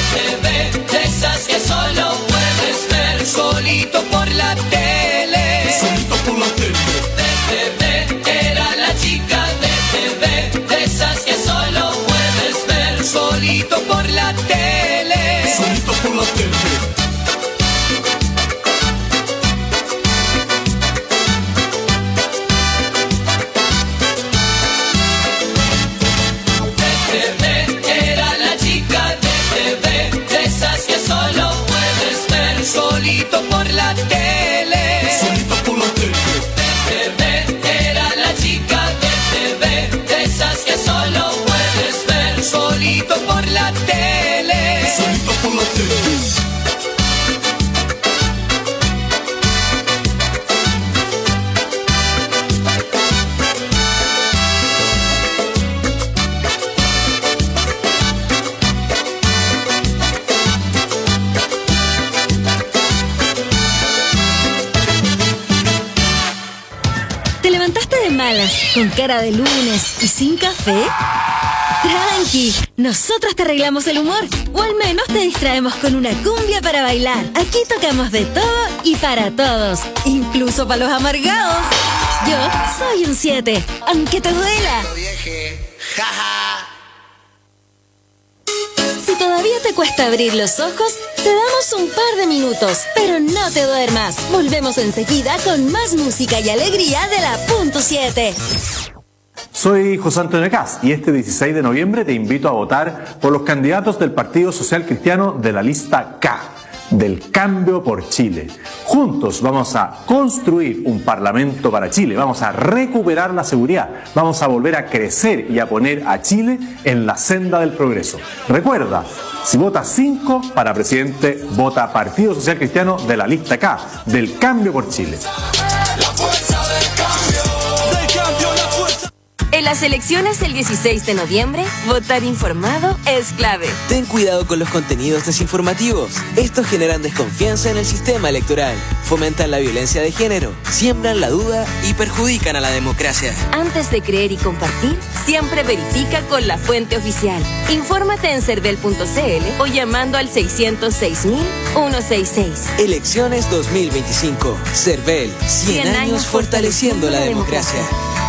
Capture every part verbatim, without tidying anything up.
T V, de esas que solo puedes ver solito por la tele. Solito por la tele. De T V, era la chica de T V, de esas que solo puedes ver solito por la tele. Solito por la tele. Solito por la tele. Solito por la tele. De T V, era la chica de T V, de esas que solo puedes ver solito por la tele. Solito por la tele. Malas, con cara de lunes y sin café. Tranqui, nosotros te arreglamos el humor, o al menos te distraemos con una cumbia para bailar. Aquí tocamos de todo y para todos, incluso para los amargados. Yo soy un siete, aunque te duela. Si todavía te cuesta abrir los ojos, te damos un par de minutos, pero no te duermas. Volvemos enseguida con más música y alegría de la punto siete. Soy José Antonio Caz y este dieciséis de noviembre te invito a votar por los candidatos del Partido Social Cristiano de la lista K, del Cambio por Chile. Juntos vamos a construir un parlamento para Chile, vamos a recuperar la seguridad, vamos a volver a crecer y a poner a Chile en la senda del progreso. Recuerda, si votas cinco para presidente, vota Partido Social Cristiano de la lista K, del Cambio por Chile. La fuerza del cambio, del cambio, la fuerza. En las elecciones del dieciséis de noviembre, votar informado es clave. Ten cuidado con los contenidos desinformativos. Estos generan desconfianza en el sistema electoral, fomentan la violencia de género, siembran la duda y perjudican a la democracia. Antes de creer y compartir, siempre verifica con la fuente oficial. Infórmate en cervel punto c l o llamando al seiscientos seis mil ciento sesenta y seis. Elecciones dos mil veinticinco. Cervel, cien años fortaleciendo la democracia.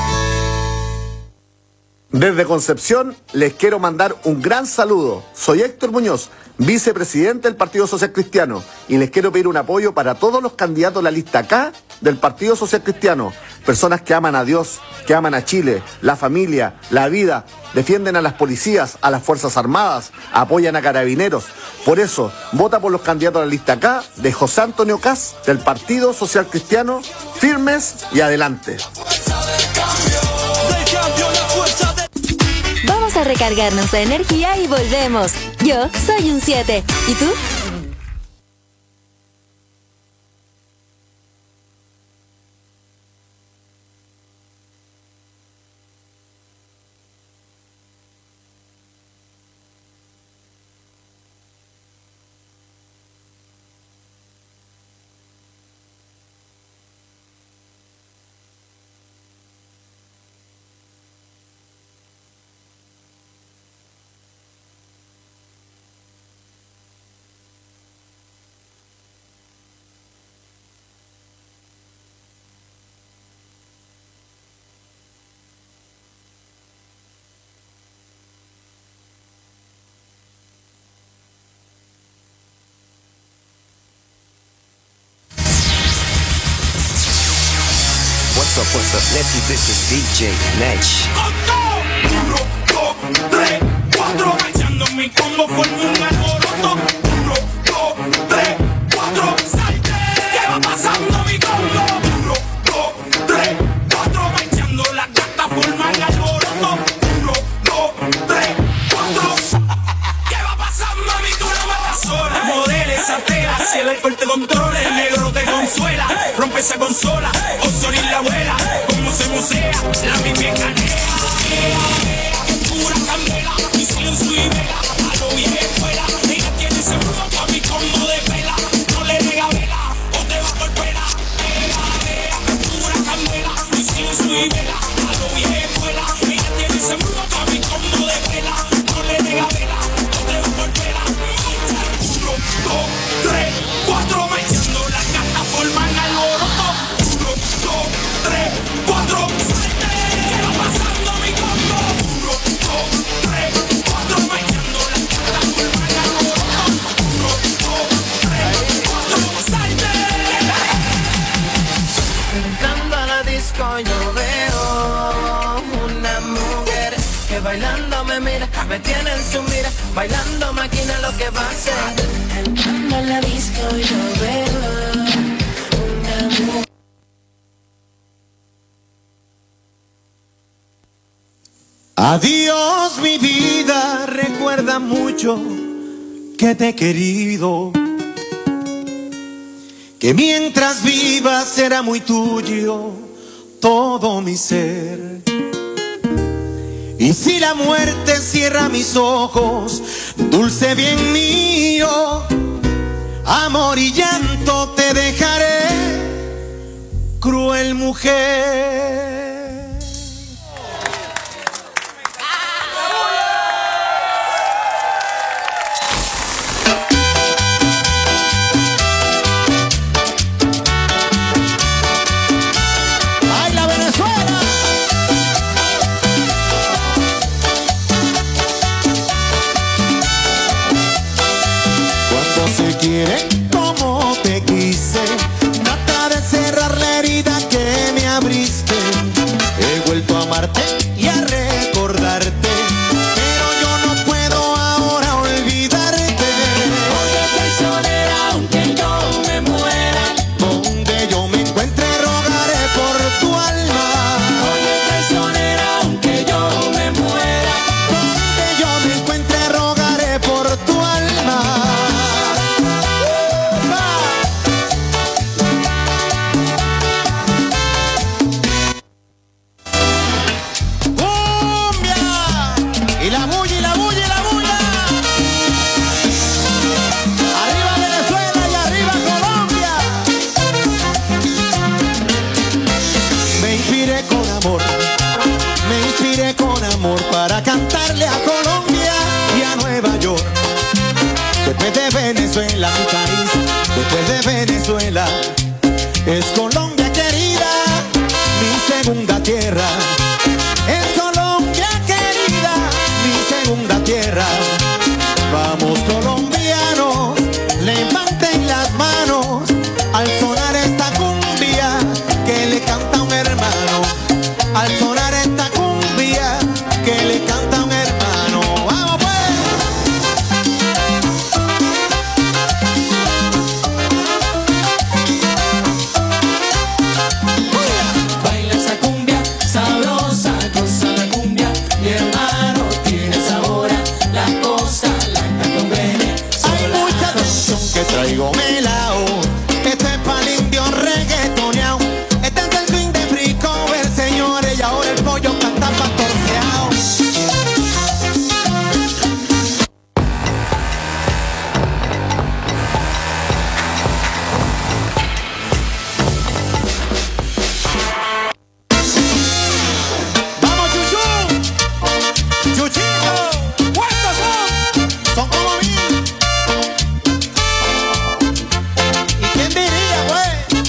Desde Concepción les quiero mandar un gran saludo. Soy Héctor Muñoz, vicepresidente del Partido Social Cristiano, y les quiero pedir un apoyo para todos los candidatos de la lista K del Partido Social Cristiano. Personas que aman a Dios, que aman a Chile, la familia, la vida, defienden a las policías, a las Fuerzas Armadas, apoyan a carabineros. Por eso, vota por los candidatos de la lista K de José Antonio Caz del Partido Social Cristiano, firmes y adelante. Vamos a recargarnos de energía y volvemos. Yo soy un siete. ¿Y tú? What's up, what's up, Nephew? This is D J Nech. Uno, dos, tres, cuatro. Echando mi combo formo un alboroto. Uno, dos, tres, cuatro. Salte. ¿Qué va pasando mi combo? Uno, dos, tres, cuatro. Echando la gata forman alboroto. Uno, dos, tres, cuatro. ¿Qué va pasando mi tú no vas sola? Modela esa tela, si el alcohol te controla, el negro te consuela. Rompe esa consola, o sonir la abuela. Como se musea, la misma canea. Pura candela, y silencio y vela. A lo vieja escuela, ella tiene seguro pa' mi combo de vela. No le nega vela, o te va a golpear. Pura candela, y silencio y vela. A lo vieja escuela, ella tiene seguro pa' mi combo de vela. No le nega vela, o te va a golpear. dos, tres, cuatro, marchando las gatas forman alboroto. Uno, dos, tres, cuatro, salte. ¿Qué va pasando mi combo? Uno, dos, tres, cuatro, marchando las gatas forman alboroto. Uno, dos, tres, cuatro, salte. Entrando a la disco yo veo una mujer que bailando me mira, me tiene en su mira, bailando maquina lo que va a hacer. Entrando a la disco yo veo una mujer. Adiós mi vida, recuerda mucho que te he querido, que mientras vivas será muy tuyo todo mi ser. Y si la muerte cierra mis ojos, dulce bien mío, amor y llanto te dejaré, cruel mujer. Quiere como te quise, trata de cerrar la herida que me abriste. He vuelto a amarte y a recordarte, pero yo no puedo ahora olvidarte. Oye traicionera, aunque yo me muera, Donde yo me encuentre rogaré por tu alma. oye traicionera, aunque yo me muera, Donde yo me encuentre rogaré por tu alma. Y la bulla, y la bulla, y la bulla. Arriba Venezuela y arriba Colombia. Me inspiré con amor, me inspiré con amor para cantarle a Colombia y a Nueva York. Después de Venezuela, mi país, después de Venezuela, es Colombia querida, mi segunda tierra. Es Colombia querida, mi segunda tierra. Vamos colombianos, levanten las manos al sonar esta cumbia que le canta un hermano. Al sonar esta cumbia que le canta un hermano. ¡Vamos pues! baila esa cumbia sabrosa, goza la cumbia, mi hermano tiene sabor a la cosa, la conviene. Hay mucha noción que traigo melao. Este es pa'l indio reggaetoneao. Este es el swing de Free Cover, señores. Y ahora el pollo canta pastorceao. ¡Vamos, Chuchu! ¡Chuchito! ¿Cuántos son? Son como mil. ¿Y quién diría, pues?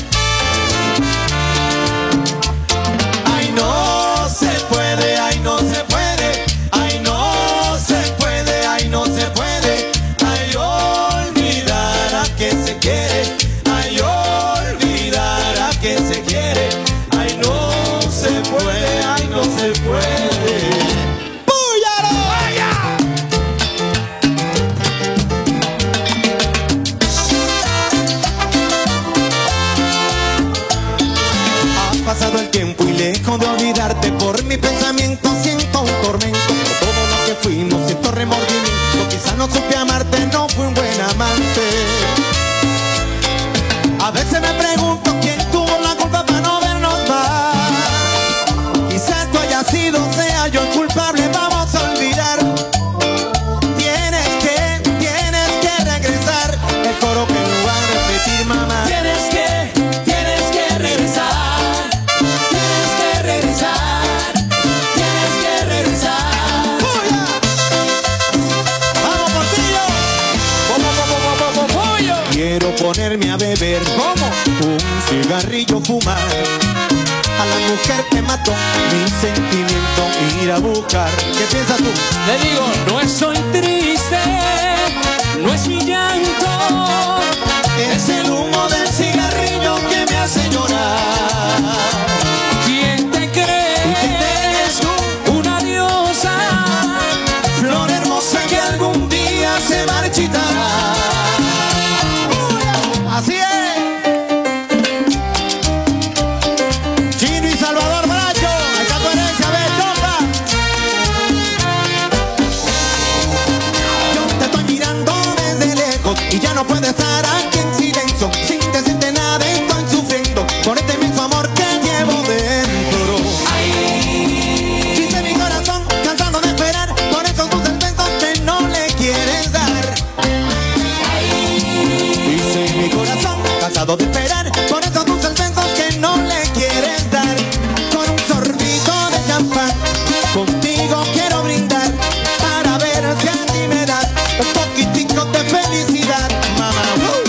Ay, no se puede, ay, no se puede. Ay, no se puede, ay, no se puede. Ay, olvidar a que se quiere. Ay, olvidar a que se quiere. Ay, no se puede, ay, no se puede. ¡Púyalo! ¡Vaya! Ha pasado el tiempo y lejos de olvidarte, por mi pensamiento siento un tormento. Por todo lo que fuimos siento remordimiento. Quizás no supe amarte, no fui un buen amante. A veces me pregunto quién tuvo la culpa para no vernos más. Quizás tú hayas sido, sea yo el culpable, vamos a olvidar. Tienes que, tienes que regresar. El coro que no va a repetir, mamá. Tienes que, tienes que regresar, tienes que regresar, tienes que regresar. ¡Puya! ¡Vamos, Portillo! ¡Vamos, vamos, vamos, vamos! Quiero ponerme a beber, ¿cómo? Un cigarrillo fumar. A la mujer que mató mi sentimiento ir a buscar. ¿Qué piensas tú? Le digo, no estoy triste, no es mi llanto, Es el humo del cigarrillo que me hace llorar. ¿quién te crees? ¿Y quién te crees tú? Una diosa, Flor hermosa que algún día se marchitará. Así es. Chino y Salvador Bracho, ahí está tu herencia, ve, choca. Yo te estoy mirando desde lejos y ya no puedo estar aquí en silencio, sin decirte nada estoy sufriendo por este mismo amor que llevo dentro. Dice mi corazón cansado de esperar por esos dulces besos que no le quieres dar. Dice mi corazón cansado de esperar por esos dulces besos que no le quieres dar. Con un sorbito de champán contigo quiero brindar para ver si a ti me das un poquitico de felicidad, mamá. ¡Uh!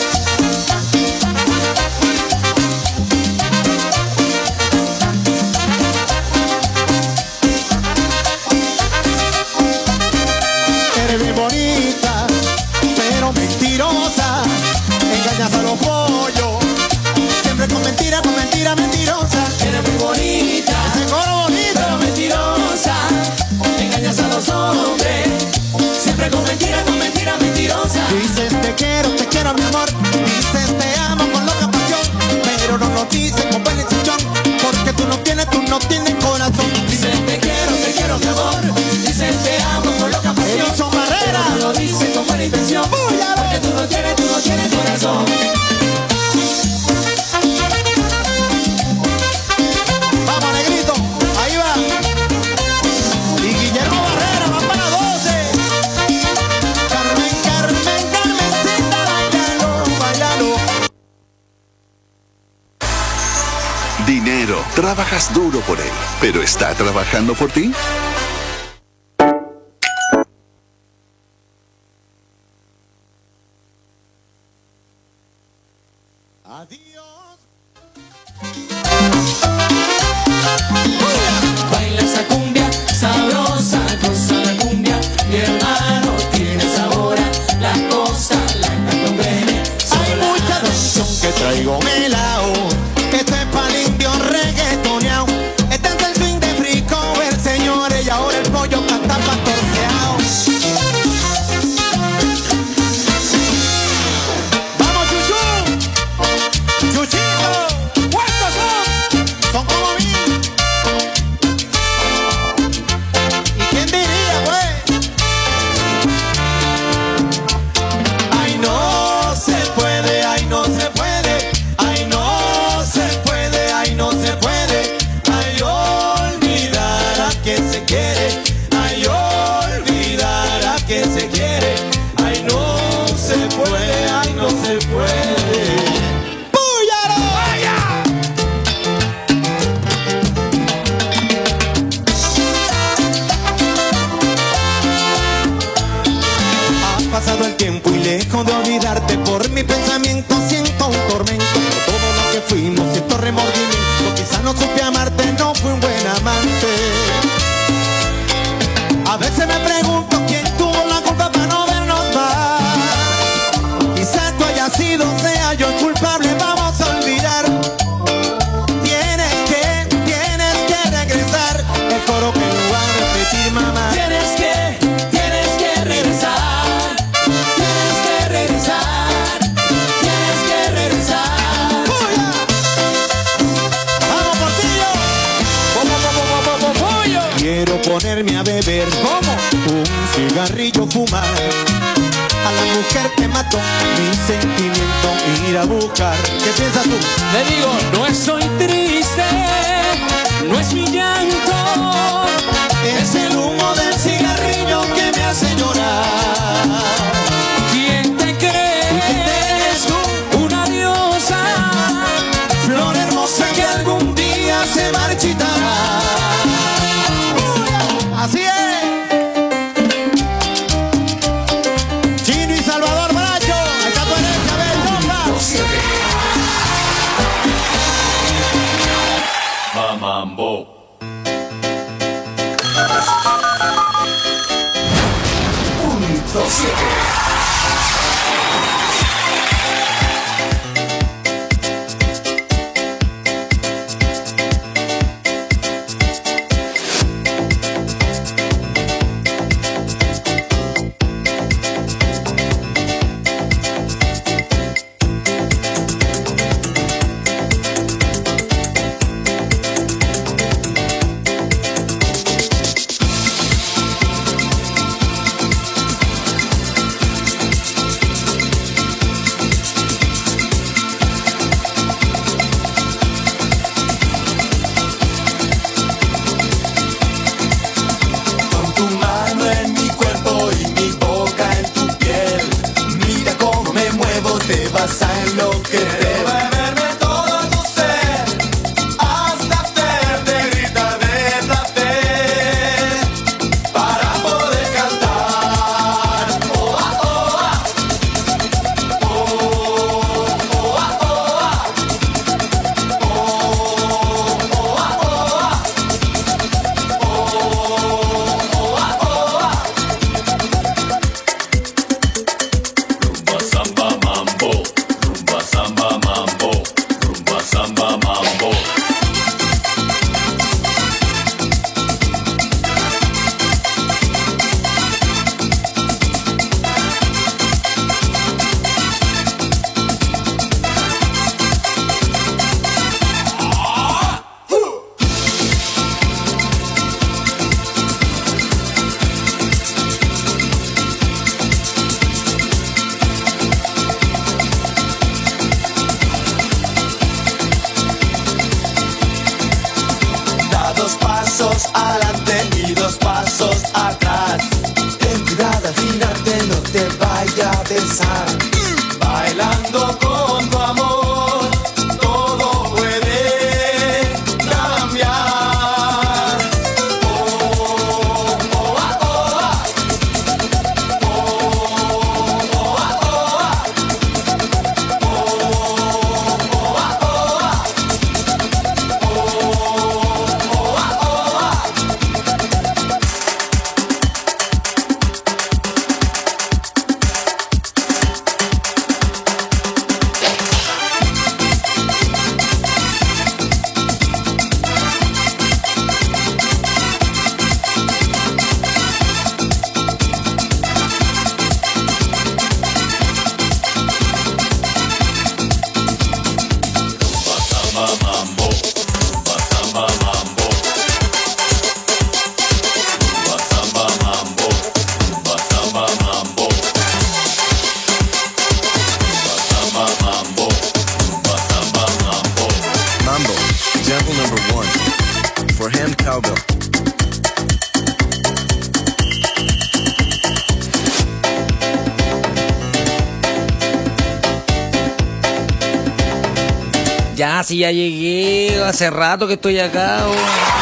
Eres bien bonita, pero mentirosa. Engañas a los pollos, siempre con mentira, con mentira mentirosa. eres muy bonita, Ese coro bonito. pero mentirosa, engañas a los hombres, siempre con mentira, con mentira mentirosa. Dices te quiero, te quiero mi amor. Dices te amo con loca pasión, pero no lo dices con buen chichón, porque tú no tienes, tú no tienes corazón. Dicen te quiero, te quiero mi amor, dicen te amo con loca pasión, Edison Barrera. pero no lo dicen con buena intención, Búyalo. porque tú no tienes, tú no tienes corazón. Vamos, negrito, ahí va. Y Guillermo Barrera, van para doce. Carmen, Carmen, Carmencita, bailalo, bailalo. Dinero. Trabajas duro por él, pero ¿está trabajando por ti? Adiós. Baila esa cumbia sabrosa, goza la cumbia, mi hermano tiene sabor a la cosa, la canción Hay mucha tensión que traigo melao. Esto es pa'l indio reggaetoneao. Este es el fin de frico, el señor, y ahora el pollo canta pastorceao. ¡Vamos, Chuchu! ¡Chuchito! ¿Cuántos son? Son como mil. ¿Y quién diría, pues? Ay, no se puede, ay, no se puede. Ay, no se puede, ay, no se puede. Ay, olvidar a quien se quiere. Ay, olvidar a quien se quiere. Ay, no se puede, ay, no se puede. ¡Púyalo! ¡Vaya! Ha pasado el tiempo y lejos de olvidarte, por mi pensamiento siento un tormento. Por todo lo que fuimos siento remordimiento. Quizás no supe amarte, no fui un buen amante. A veces me pregunto quién tuvo la culpa para no vernos más. Quizás tú hayas sido, sea yo el culpable, vamos a olvidar. Tienes que, tienes que regresar. El coro que lo va a repetir, mamá. Tienes que, tienes que regresar, tienes que regresar, tienes que regresar. ¡Puya! ¡Vamos, Portillo! Quiero ponerme a beber, ¿cómo? Un cigarrillo fumar. A la mujer que mató mi sentimiento ir a buscar. ¿Qué piensas tú? Le digo, no estoy triste, no es mi llanto, Es el humo del cigarrillo que me hace llorar. ¿quién te ¿Y quién te crees crees? tú? Una diosa, Flor hermosa que algún día se marchitará. Así es. Chino y Salvador Bracho, ahí está tu herencia, ve, te vas a enloquecer. Beberme todo tu ser hasta hacerte gritar de placer para poder cantar. Oh, ah, oh, ah. Oh, oh, ah, oh, ah. Oh, oh, ah, oh, ah. Rumba samba mambo, rumba samba mambo, rumba samba mambo. Da dos pasos adelante y dos pasos atrás. Ten cuidado al girarte, no te vaya a besar. Bailando con tu amor, todo puede cambiar. Oh, oh, ah, oh, ah. Oh, oh, ah, oh, ah. Oh, oh, ah, oh, ah. Rumba samba mambo, rumba samba mambo. Rumba samba mambo, rumba samba mambo. Rumba samba mambo, rumba samba mambo. Mambo, example number one. For hand cowbell. Ya, si ya llegué, hace rato que estoy acá. Oh.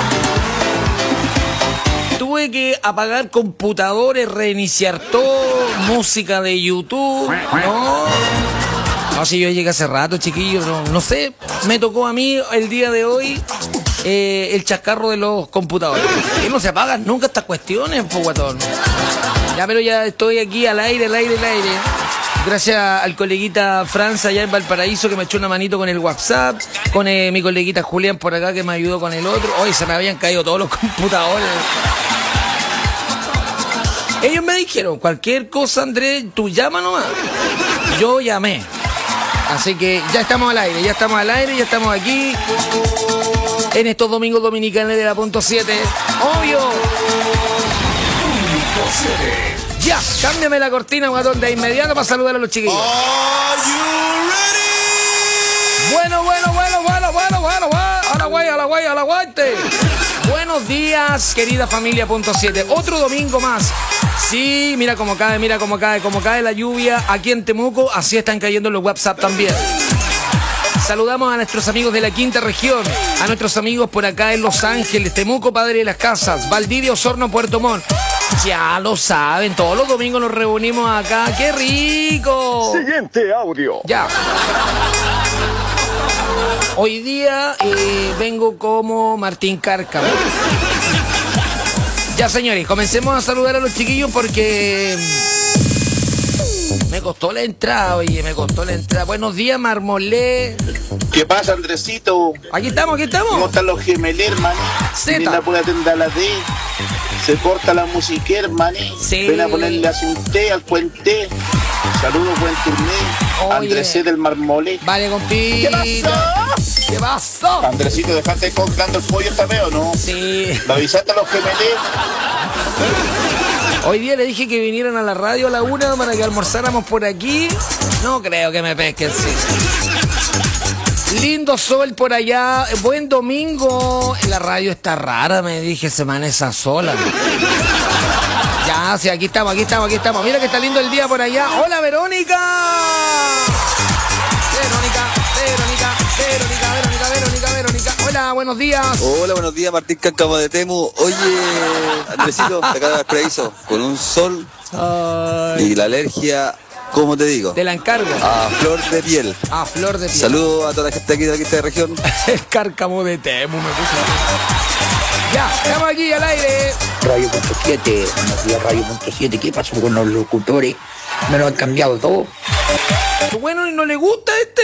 Tuve que apagar computadores, reiniciar todo, música de YouTube. No, no, si yo llegué hace rato, chiquillos, no, no sé, me tocó a mí el día de hoy eh, el chascarro de los computadores. Que no se apagan nunca estas cuestiones, po, guatón. Ya, pero ya estoy aquí al aire, al aire, al aire. Gracias al coleguita Franz allá en Valparaíso que me echó una manito con el WhatsApp, con eh, mi coleguita Julián por acá que me ayudó con el otro. Hoy se me habían caído todos los computadores. Ellos me dijeron, cualquier cosa, Andrés, tú llama nomás. Yo llamé. Así que ya estamos al aire, ya estamos al aire, ya estamos aquí en estos domingos dominicales de la punto siete. Obvio. Ya, cámbiame la cortina, guatón, de inmediato para saludar a los chiquillos. Bueno, bueno, bueno, bueno, bueno, bueno, bueno. A la guay, a la guay, a la guante. Buenos días, querida familia punto siete. Otro domingo más. Sí, mira cómo cae, mira cómo cae, cómo cae la lluvia aquí en Temuco. Así están cayendo los WhatsApp también. Saludamos a nuestros amigos de la quinta región, a nuestros amigos por acá en Los Ángeles, Temuco, Padre de las Casas, Valdivia, Osorno, Puerto Montt. Ya lo saben, todos los domingos nos reunimos acá. ¡Qué rico! Siguiente audio. Ya. Hoy día eh, vengo como Martín Cárcamo. Ya, señores, comencemos a saludar a los chiquillos porque me costó la entrada, oye, me costó la entrada. Buenos días, Marmolé. ¿Qué pasa, Andresito? Aquí estamos, aquí estamos. ¿Cómo están los gemelos, hermano? Zeta. Ven a poner atender a la D. Se corta la música, hermano. Sí. Ven a ponerle a un té al puente. Saludos, buen turné. Oye. Andresé del Marmolé. Vale, compita. ¿Qué pasó? ¿Qué pasó? Andresito, ¿dejaste congelando el pollo esta vez o no? Sí. ¿Lo avisaste a los gemelos? Hoy día le dije que vinieran a la radio a la una para que almorzáramos por aquí. No creo que me pesquen, sí. Lindo sol por allá, buen domingo. La radio está rara, me dije, semana esa sola. Ya, sí, aquí estamos, aquí estamos, aquí estamos. Mira que está lindo el día por allá. ¡Hola, Verónica! buenos días. Hola, buenos días, Martín Cáncamo de Temu. Oye, Andresito, te acabo de dar preaviso. Con un sol Ay. y la alergia, ¿cómo te digo? Te la encargo. A flor de piel. A flor de piel. Saludos a toda la gente aquí de la quinta de región. El Cárcamo de Temu me puso. Ya, estamos aquí al aire. Radio punto siete, buenos días Radio punto siete, ¿qué pasó con los locutores? Me lo han cambiado todo. Bueno, ¿y no le gusta este?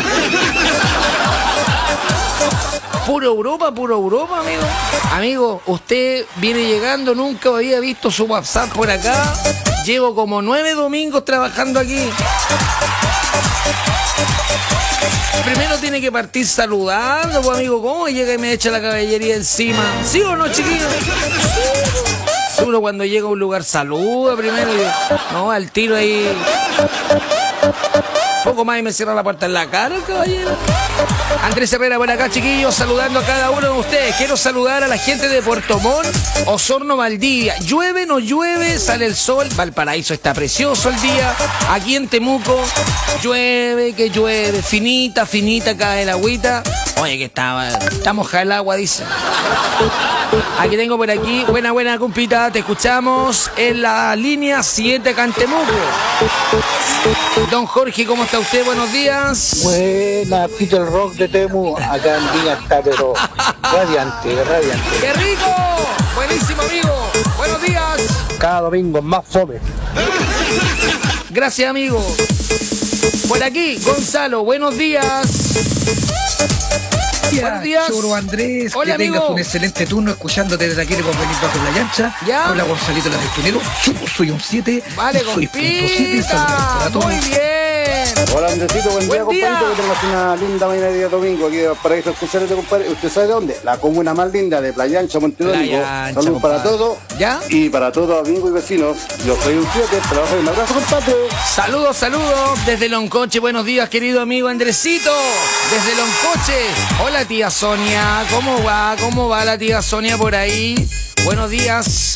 Puro Europa, puro Europa, amigo. Amigo, usted viene llegando, nunca había visto su WhatsApp por acá. Llevo como nueve domingos trabajando aquí. Primero tiene que partir saludando, pues amigo, ¿cómo llega y me echa la caballería encima? ¿Sí o no, chiquillos? Uno cuando llega a un lugar saluda primero y no, al tiro ahí. Poco más y me cierra la puerta en la cara, caballero. Andrés Herrera por acá, chiquillos, saludando a cada uno de ustedes. Quiero saludar a la gente de Puerto Montt, Osorno, Valdivia. Llueve, no llueve, sale el sol. Valparaíso está precioso el día. Aquí en Temuco, llueve, que llueve. Finita, finita cae el agüita. Oye, que está, está mojada el agua, dice. Aquí tengo por aquí, buena, buena, compita. Te escuchamos en la línea siete acá en Temuco. Don Jorge, ¿cómo está usted? Buenos días. Buena, Peter Rock de Temu. Acá en Viña está, pero radiante, radiante. ¡Qué rico! Buenísimo, amigo. Buenos días. Cada domingo más fome. Gracias, amigo. Por aquí, Gonzalo, buenos días. Buenos días. Choro Andrés, hola, que amigo. tengas un excelente turno escuchándote desde aquí de Convenir Bajo la Llancha. ¿Ya? Hola, Gonzalito la Pesquinero. Yo soy un siete. Vale, soy punto siete. compita. Muy bien. Hola, Andresito, buen, Buen día, día. compadrito. Que tengas una linda mañana de día domingo aquí para eso escucharte, compadre. ¿Usted sabe de dónde? La comuna más linda de Playa Ancha, Montedomingo. Playa Ancha, Saludos para compadre. todos. ¿Ya? Y para todos amigos y vecinos. Yo soy un siete, trabajo y un abrazo, compadre. Saludos, saludos desde Loncoche. Buenos días, querido amigo Andresito. Desde Loncoche. Hola, tía Sonia. ¿Cómo va? ¿Cómo va la tía Sonia por ahí? Buenos días.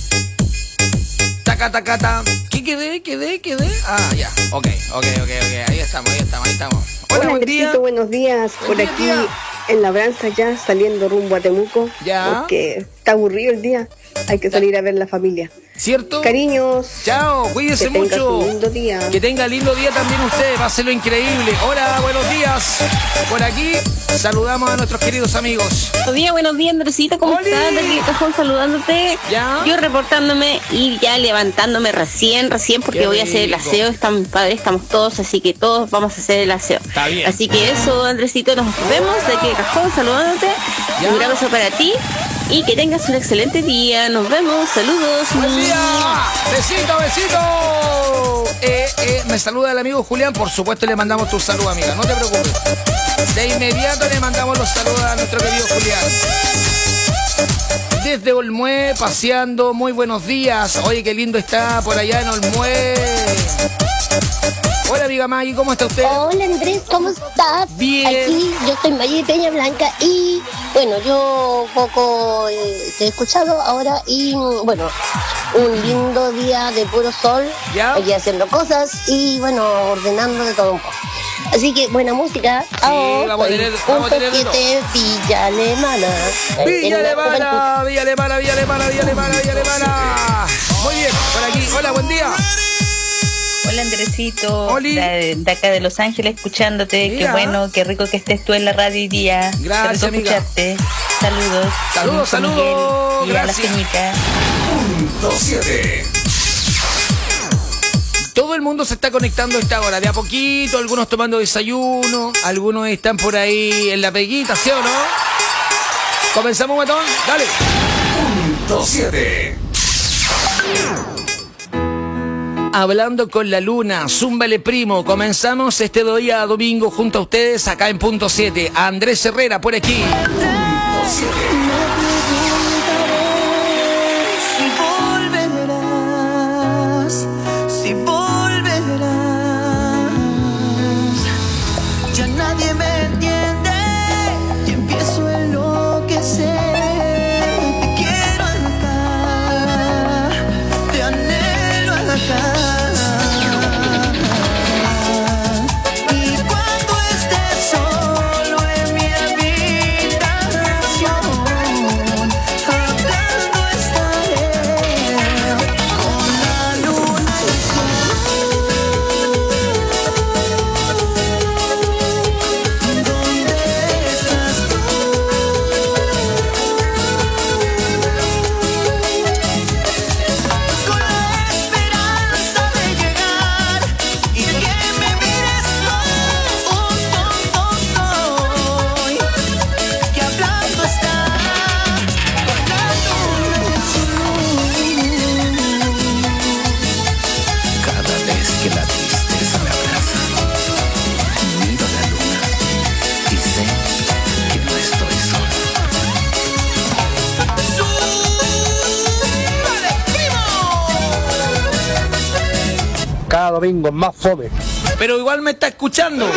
Taca, taca, taca. ¿Qué quedé? ¿Quedé? ¿Quedé? Ah, ya. Ok, ok, ok, ok. Ahí estamos, ahí estamos, ahí estamos. Hola, Hola, buen Andresito, día. buenos días. Buen Por día, aquí tía. en Labranza ya saliendo rumbo a Temuco. Ya. Porque está aburrido el día. Hay que salir a ver la familia. ¿Cierto? Cariños. Chao, cuídese que tengas mucho. un lindo día. Que tenga lindo día también usted, va a ser lo increíble. Hola, buenos días. Por aquí saludamos a nuestros queridos amigos. Buenos días, buenos días, Andresita, ¿cómo ¡Oli! estás? Desde el cajón saludándote. ¿Ya? Yo reportándome y ya levantándome recién, recién, porque ¡Qué voy a hacer el rico! aseo. Están mis padres, estamos todos, así que todos vamos a hacer el aseo. Está bien. Así que eso, Andresito, nos vemos de aquí de cajón saludándote. ¿Ya? Un abrazo para ti y que tengas un excelente día. Nos vemos, saludos. ¡Buen día! ¡Besito, besito! Eh, eh, me saluda el amigo Julián, por supuesto le mandamos tu saludo, amiga, no te preocupes. De inmediato le mandamos los saludos a nuestro querido Julián. Desde Olmué, paseando, muy buenos días. Oye, qué lindo está por allá en Olmué. Hola, amiga Maggie, ¿cómo está usted? Hola Andrés, ¿cómo estás? Bien. Aquí yo soy Maggie de Peña Blanca y bueno, yo poco eh, te he escuchado ahora y bueno, un lindo día de puro sol, ¿Ya? aquí haciendo cosas y bueno, ordenando de todo un poco. Así que buena música. Sí, vamos a tener- vamos a tener de todo. Villa Alemana. Villa Alemana, Villa Alemana, Villa Alemana, Villa Alemana, Villa Alemana. Muy bien, por aquí. Hola, buen día. Hola Andresito, Oli. de, de acá de Los Ángeles escuchándote, Mira. qué bueno, qué rico que estés tú en la radio hoy día. Gracias, Qué rico amiga. escucharte. Saludos. Saludos, Con Miguel saludos, y a la gracias. Peñita. Todo el mundo se está conectando a esta hora, de a poquito, algunos tomando desayuno, algunos están por ahí en la peguita, ¿sí o no? ¿Comenzamos, Matón? Dale. Hablando con la luna, zúmbale primo, comenzamos este día domingo junto a ustedes acá en Punto siete. Andrés Herrera por aquí. Si volverás, si volverás, ya nadie me entiende y empiezo a enloquecer. Te quiero acá, te anhelo acá. Y cuando estés solo en mi habitación, Domingo, es más fome. Pero igual me está escuchando.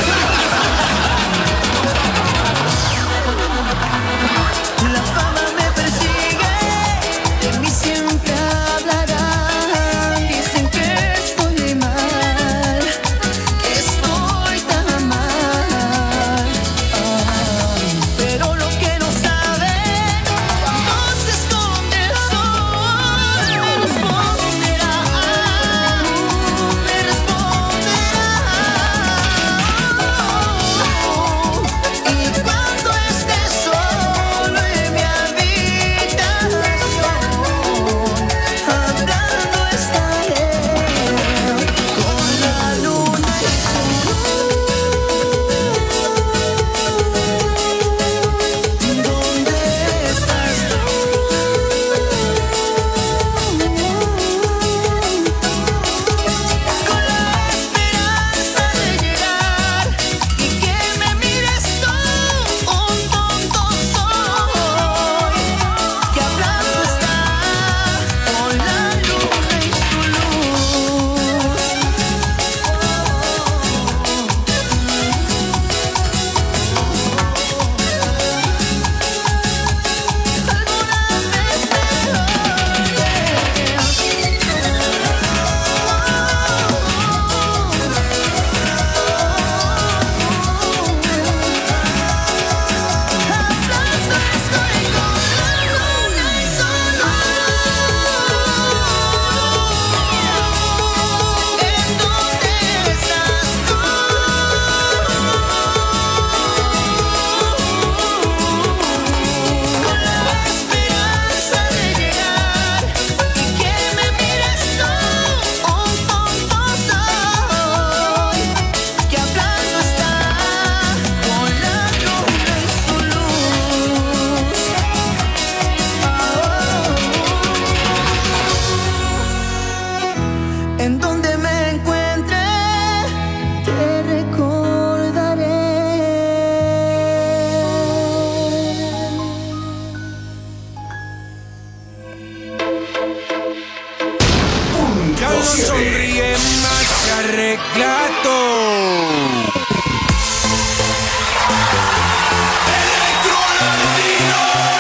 La fama me persigue, de mí siempre hablarán. Dicen que estoy mal, que estoy tan mal. Ay, pero lo que no saben, cuando se esconde el sol, me responderá, me responderá. Y cuando esté solo en mi habitación, hablando estaré con la luna y su luz. ¿Dónde estás tú? Con la esperanza de llegar y que me mires tú, un tonto soy, que hablando está con la luna y su luz. En donde me encuentre, te recordaré. Ya no sonríe más, se arregla todo. Electrolatino.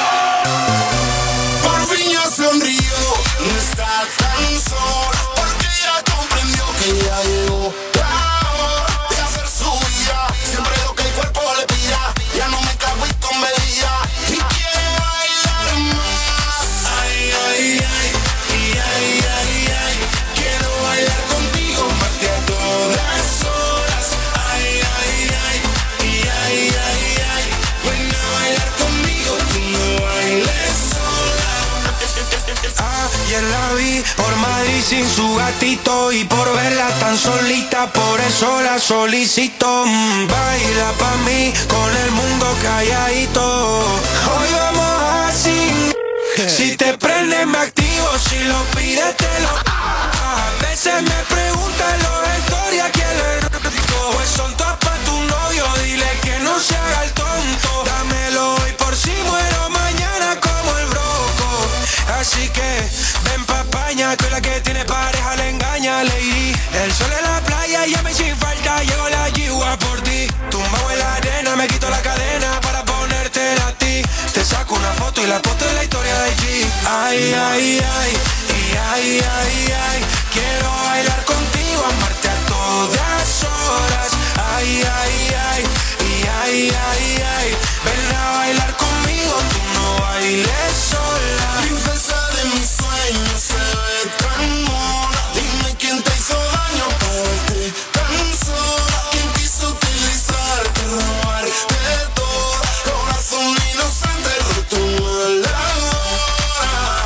Por fin ya sonrió, no está tan solo, porque ya comprendió que ya llegó la hora de hacer su vida. Siempre lo que el cuerpo le pida, ya no me cago y con bebida, y quiere bailar más. Ay, ay, ay, y ay, ay, ay, quiero bailar contigo más que a todas horas. Ay, ay, ay, y ay, ay, ay, ven a bailar conmigo, tú no bailes sola. Ayer la vi por Madrid sin su gatito, y por verla tan solita, por eso la solicito. Mm, baila pa' mí con el mundo calladito. Hoy vamos a sin. Si te prende me activo, si lo pides te lo. A veces me preguntan los historias quién es rico. Pues son todas pa' tu novio, dile que no se haga el tonto. Dámelo hoy por si muero mañana como el broco. Así que ven pa' España, tú la que tiene pareja le engaña, lady. El sol en la playa, llame sin falta, llego la yigua por ti. Tumbado en la arena, me quito la cadena para ponértela a ti. Te saco una foto y la foto es la historia de G. Ay, ay, ay, y ay, ay, ay, quiero bailar contigo, amarte a todas horas. Ay, ay, ay, y ay, ay, ay, ven a bailar conmigo, tú no bailes sola. Princesa de mis sueños, se ve tan mona. Dime quién te hizo daño para verte tan sola. Quién quiso utilizarte, robarte todo. Corazón inocente, roto la hora.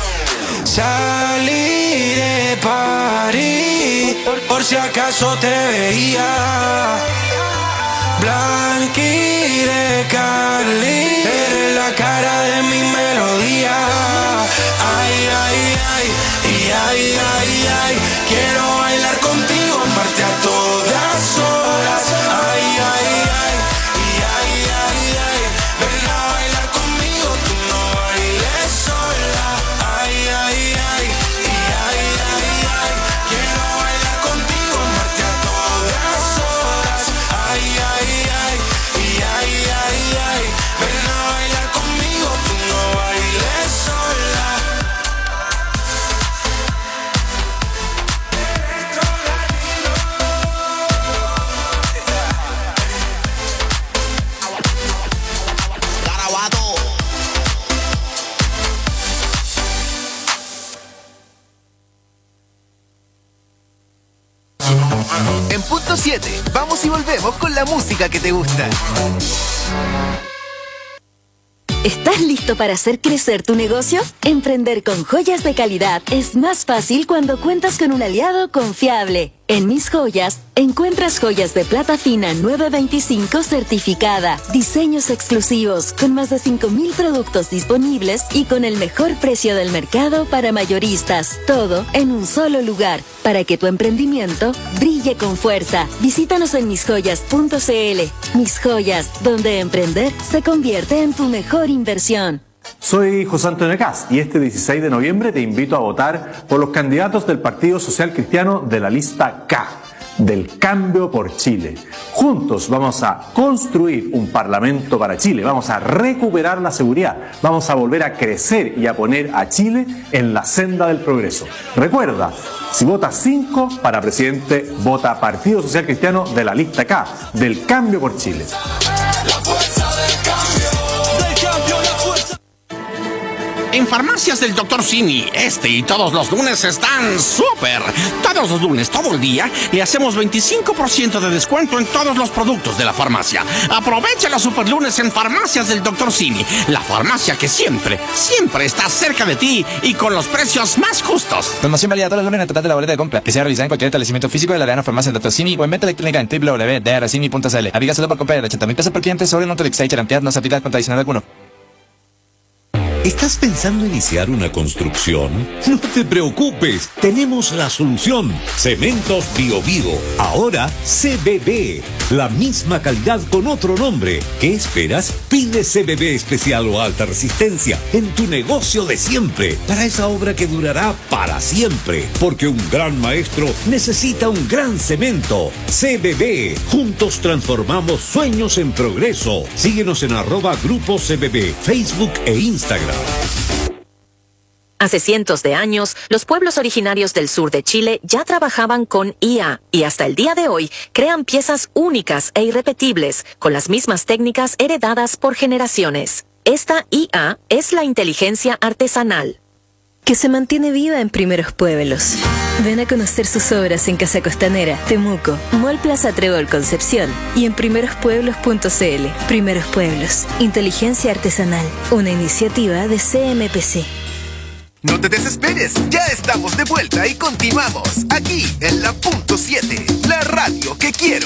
Salí de París, por si acaso te veía. Blanqui de Cali, eres la cara de mi melodía. Ay, ay, ay, y ay, ay, ay, quiero bailar contigo, amarte a todas horas. Ay, ay, ay, y ay, ay, ay, ven a bailar conmigo, tú no bailes sola. Ay, ay, ay, y ay, ay, ay, quiero bailar contigo, siete. Vamos y volvemos con la música que te gusta. ¿Estás listo para hacer crecer tu negocio? Emprender con joyas de calidad es más fácil cuando cuentas con un aliado confiable. En Mis Joyas, encuentras joyas de plata fina nueve veinticinco certificada, diseños exclusivos, con más de cinco mil productos disponibles y con el mejor precio del mercado para mayoristas. Todo en un solo lugar, para que tu emprendimiento brille con fuerza. Visítanos en mis joyas punto c l. Mis Joyas, donde emprender se convierte en tu mejor inversión. Soy José Antonio Cast y este dieciséis de noviembre te invito a votar por los candidatos del Partido Social Cristiano de la lista K, del Cambio por Chile. Juntos vamos a construir un parlamento para Chile, vamos a recuperar la seguridad, vamos a volver a crecer y a poner a Chile en la senda del progreso. Recuerda, si votas cinco para presidente, vota Partido Social Cristiano de la lista K, del Cambio por Chile. En Farmacias del doctor Simi, este y todos los lunes están súper. Todos los lunes, todo el día, le hacemos veinticinco por ciento de descuento en todos los productos de la farmacia. Aprovecha los super lunes en Farmacias del doctor Simi, la farmacia que siempre, siempre está cerca de ti y con los precios más justos. Promoción válida todos los lunes en el total de la boleta de compra, que sea realizada en cualquier establecimiento físico de la Arena Farmacia del doctor Simi o en venta electrónica en w w w punto d r simi punto c l. Aplica solo por compra de ochenta mil pesos por cliente sobre el monto de Excite Garantías, no se aplica con adicional alguno. ¿Estás pensando iniciar una construcción? No te preocupes, tenemos la solución. Cementos Bio Bio, ahora C B B. La misma calidad con otro nombre. ¿Qué esperas? Pide C B B especial o alta resistencia en tu negocio de siempre, para esa obra que durará para siempre. Porque un gran maestro necesita un gran cemento. C B B, juntos transformamos sueños en progreso. Síguenos en arroba Grupo C B B, Facebook e Instagram. Hace cientos de años, los pueblos originarios del sur de Chile ya trabajaban con I A y hasta el día de hoy crean piezas únicas e irrepetibles con las mismas técnicas heredadas por generaciones. Esta I A es la inteligencia artesanal, que se mantiene viva en primeros pueblos. Ven a conocer sus obras en Casa Costanera, Temuco, Mall Plaza Trébol Concepción y en primeros pueblos punto c l. Primeros Pueblos, inteligencia artesanal, una iniciativa de C M P C. No te desesperes, ya estamos de vuelta y continuamos aquí en la punto siete, la radio que quiero.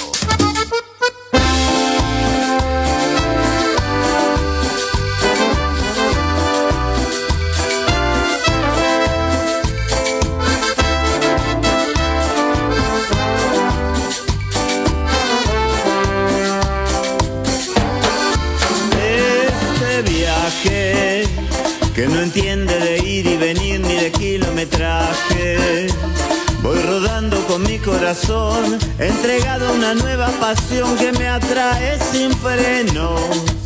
Este viaje que no entiende de ir y venir ni de kilometraje. Voy rodando con mi corazón, entregado a una nueva pasión que me atrae sin frenos.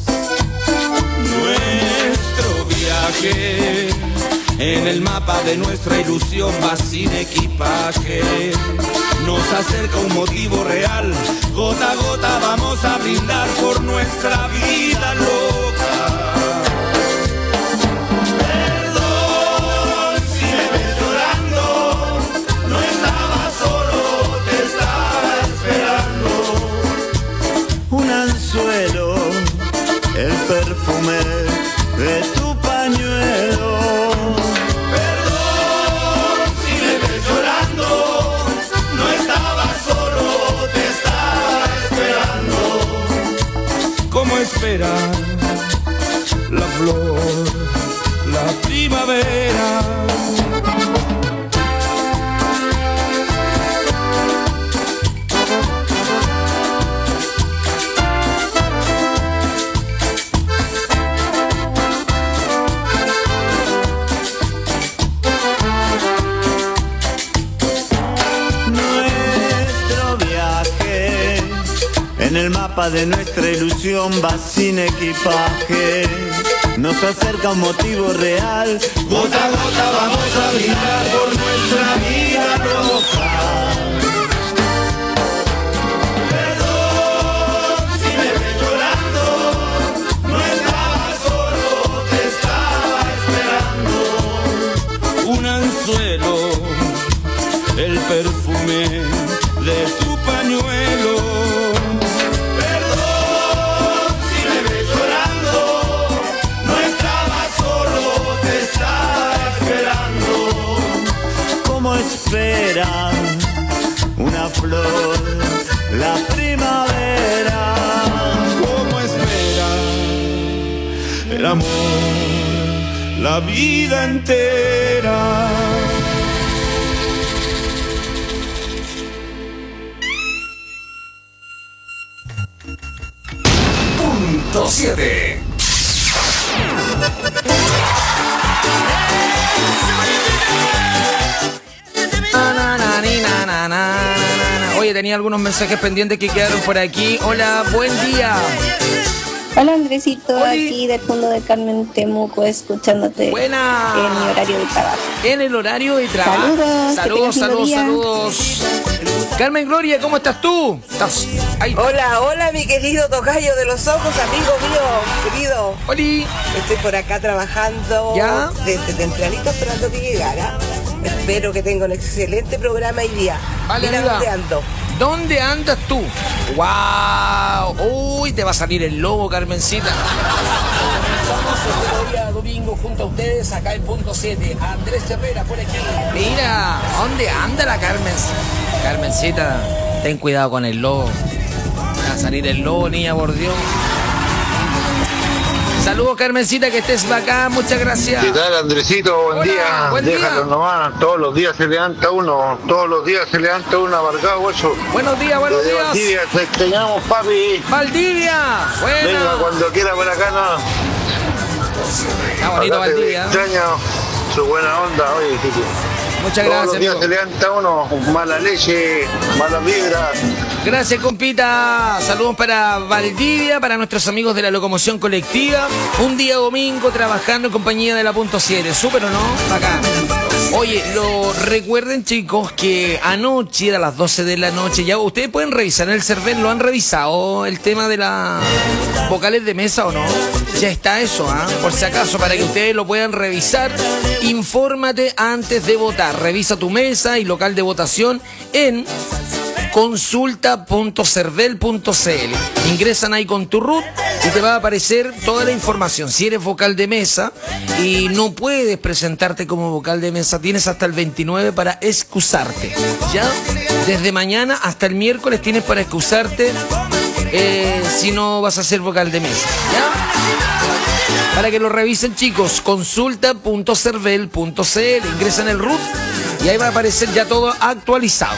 Nuestro viaje en el mapa de nuestra ilusión va sin equipaje. Nos acerca un motivo real, gota a gota vamos a brindar por nuestra vida loca. El perfume de tu pañuelo. Perdón si me ves llorando, no estaba solo, te estaba esperando. ¿Cómo esperar la flor, la primavera? En el mapa de nuestra ilusión va sin equipaje. Nos acerca un motivo real. Gota a gota vamos a brindar por nuestra vida roja. Perdón si me ves llorando, no estaba solo, te estaba esperando. Un anzuelo, el perfume de tu pañuelo. el amor la vida entera. Punto siete. Na, na, na, ni, na, na, na, na. Oye, tenía algunos mensajes pendientes que quedaron por aquí. Hola, buen día. Hola Andresito, Oli. aquí del fondo de Carmen Temuco, escuchándote Buena. en mi horario de trabajo. En el horario de trabajo. Saludos, que saludos, tengas lindo saludos, día. saludos. Carmen Gloria, ¿cómo estás tú? ¿Estás ahí? Hola, hola mi querido tocayo de los ojos, amigo mío, querido. Oli. Estoy por acá trabajando ¿Ya? desde tempranito esperando que llegara. Espero que tenga un excelente programa hoy día. Vale, Mira amiga. dónde ando. ¿Dónde andas tú? ¡Wow! Uy, te va a salir el lobo, Carmencita. Estamos el día domingo junto a ustedes acá en Punto siete. Andrés Herrera por aquí. Mira, ¿dónde anda la Carmen? Carmencita, ten cuidado con el lobo. Va a salir el lobo, niña, por Dios. Saludos, Carmencita, que estés acá. Muchas gracias. ¿Qué tal, Andresito? Buen Hola, día. buen Déjalo día. nomás. Todos los días se levanta uno. Todos los días se levanta uno abarcado, guacho. Buenos días, buenos Desde días. Valdivia, te extrañamos, papi. Valdivia. Buena. Venga cuando quiera por acá, no. Está bonito Acá te Valdivia. extraño su buena onda, oye, Kiki. Muchas Todos gracias, los días amigo. se levanta uno. Mala leche, mala vibra. Gracias, compita. Saludos para Valdivia, para nuestros amigos de la locomoción colectiva. Un día domingo trabajando en compañía de la Punto siete. ¿Súper o no? Bacán. Oye, lo recuerden, chicos, que anoche a las doce de la noche, ya ustedes pueden revisar en el CERVEL, ¿lo han revisado el tema de las vocales de mesa o no? Ya está eso, ¿ah? Por si acaso, para que ustedes lo puedan revisar. Infórmate antes de votar. Revisa tu mesa y local de votación en consulta punto cervel punto c l. Ingresan ahí con tu root y te va a aparecer toda la información. Si eres vocal de mesa y no puedes presentarte como vocal de mesa, tienes hasta el veintinueve para excusarte. ¿Ya? Desde mañana hasta el miércoles tienes para excusarte eh, si no vas a ser vocal de mesa. ¿Ya? Para que lo revisen, chicos, consulta punto cervel punto c l. Ingresan el root y ahí va a aparecer ya todo actualizado.